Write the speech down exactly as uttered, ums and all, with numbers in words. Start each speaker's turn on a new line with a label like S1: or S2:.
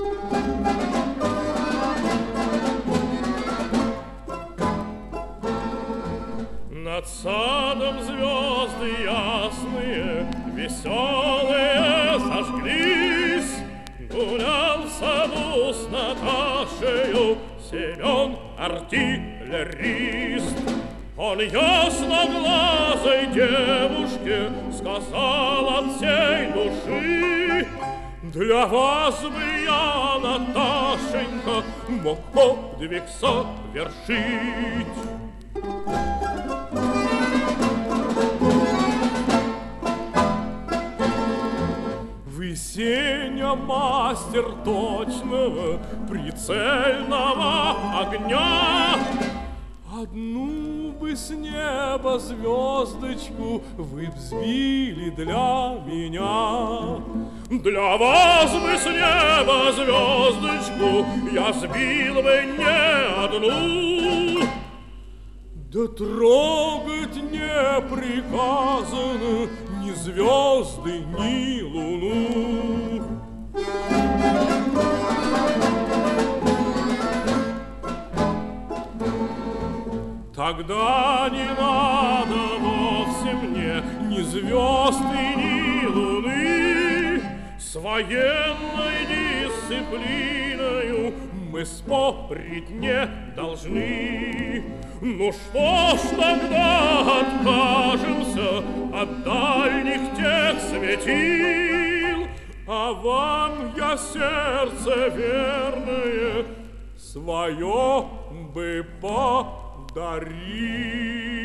S1: Над садом звезды ясные, веселые зажглись. Гулял в саду с Наташею Семен артиллерист. Он ясноглазой девушке сказал от всей души: для вас бы я, Наташенька, мог подвиг совершить. Вы, Сеня, мастер точного прицельного огня. Одну бы с неба звездочку вы б сбили для меня. Для вас бы с неба звездочку я сбил бы не одну. Да трогать не приказано ни звезды, ни луну. Тогда не надо вовсе мне ни звезды, ни луны. С военной дисциплиною мы спорить не должны. Ну что ж, тогда откажемся от дальних тех светил, а вам я сердце верное свое бы подарил.